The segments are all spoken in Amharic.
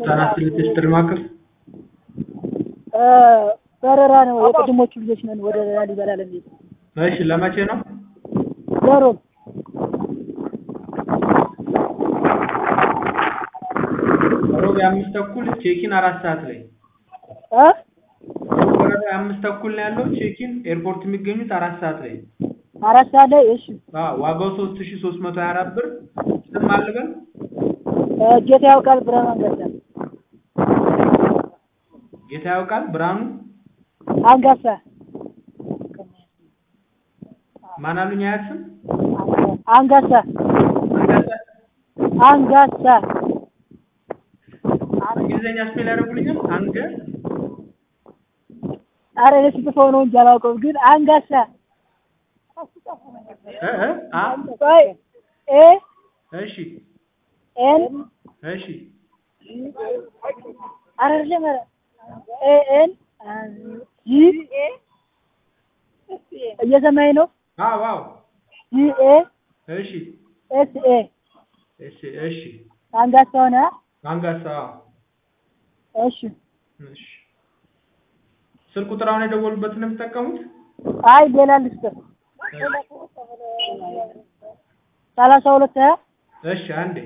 ህጻናት ልትስጥር ማከር በረራ ነው የቅድሞቹ ልጆች ነን ወደ ላሊበላ ለሚሄድ እሺ ለመቼ ነው ለሮብ ሮብ 5:30 ቼኪን 4 ሰዓት ላይ ሮብ 5:30 ነው ያለው ቼኪን ኤርፖርት የሚገኙት 4 ሰዓት ላይ 4 ሰዓት ላይ እሺ ዋጋው 3324 ብር ስም አልበል ጌታ ያውቃል ብርሃኑ አንጋሳ ጌታ ያውቃል ብርሃኑ አንጋሳ ማን አሉኝ አያስም አንጋሳ እንግሊዘኛ ስፔል ያደርጉልኛል አንገ አረ ለስጥፈው ነው እንጂ አላውቀውም ግን አንጋሳ እሺ ኤን እሺ አረ ለማረ ኤን ጂ እየሰማኸኝ ነው ዋው ጂ ኤ እሺ ኤስ ኤ እሺ አንጋሳ ሆነ አንጋሳ እሺ ስልክ ቁጥራውን የደወሉበት ነው የምትጠቀሙት አይ ሌላ ልስጥ 32 እሺ አንዴ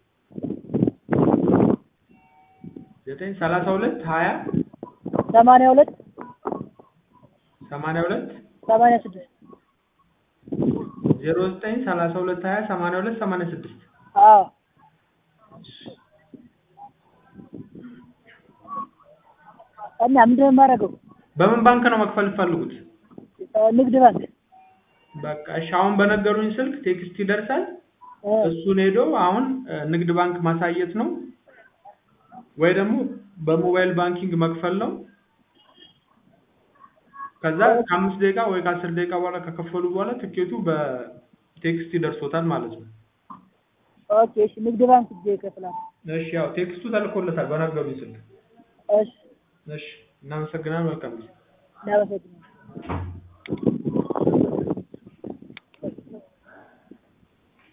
932 20 82 86 0932 20 82 86 አዎ እና ምንድን ነው የማደርገው በምን ባንክ ነው መክፈል ፈልጉት ንግድ ባንክ በቃ እሺ አሁን በነገሩኝ ስልክ ቴክስት ይደርሳል እሱን ሄዶ አሁን ንግድ ባንክ ማሳየት ነው ወይ ደግሞ በሞባይል ባንኪንግ መክፈል ነው ከዛ ከ5 ደቂቃ ወይ ከ10 ደቂቃ በኋላ ከከፈሉ በኋላ ትኬቱ በቴክስት ይደርሶታል ማለት ነው ኦኬ እሺ ንግድ ባንክ ይከፍላል እሺ ያው ቴክስቱ ተልኮለታል በነገሩኝ ስልክ እሺ እናመሰግናለን መልካም ጊዜ